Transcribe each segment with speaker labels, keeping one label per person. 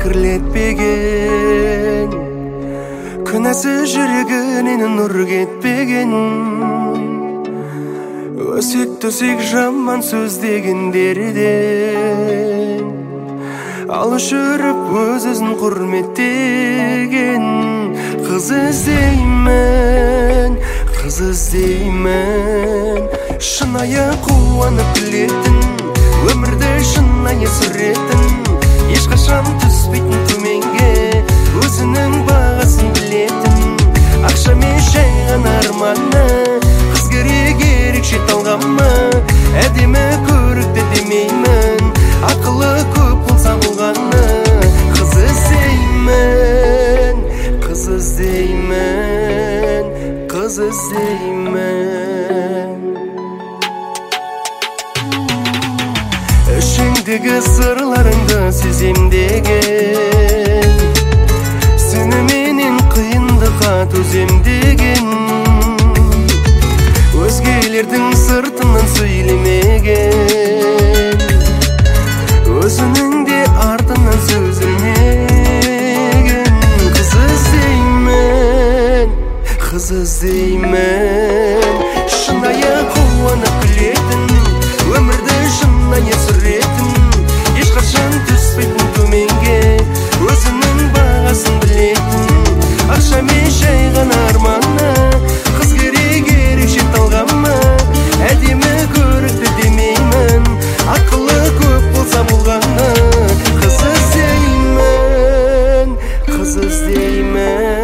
Speaker 1: кірлетпеген, күнәсі жүрегінен нұр кетпеген. Өсек төсек жаман сөз дегендерден ал жүріп өз-өзін құрметтеген. Қыз іздеймін, қыз іздеймін, шынайы қуанып күлетін, өмірді шынайы сүретін, ешқашан түспейтін төменге, өзінің бағасын білетін. Ақша мен жай ғана арманы, қыз керек ерекше талғамы, әдемі көрікті демеймін, ақылы көп болса болғаны. Қыз іздеймін, қыз іздеймін, қыз іздеймін. Ішіңдегі сырларыңды сезем деген, сеніменен қиындыққа төзем деген. Өзгелердің сыртынан сөйлемеген, өзінің де артынан сөз ілмеген. Қыз іздеймін, қыз іздеймін, шынайы қуанып күлетін, өмірді шынайы сүретін, ешқашан түспейтін төменге, өзінің бағасын білетін. Ақша мен жай ғана арманы, қыз керек ерекше талғамы, әдемі көрікті демеймін, ақылы көп болса болғаны. Қыз іздеймін, қыз іздеймін.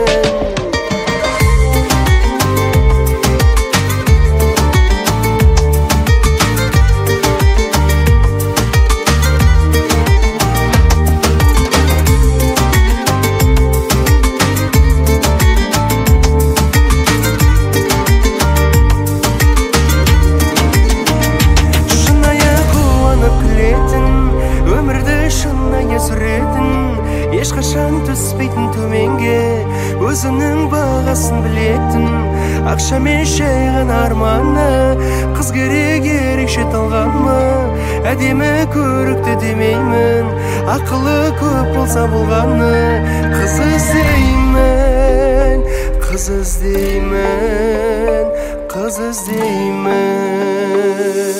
Speaker 1: Ешқашан түспейтін төменге, өзінің бағасын білетін. Ақша мен жай ғана арманы, қыз керек ерекше талғамы, әдемі көрікті демеймін, ақылы көп болса болғаны. Қыз іздеймін, қыз іздеймін, қыз іздеймін.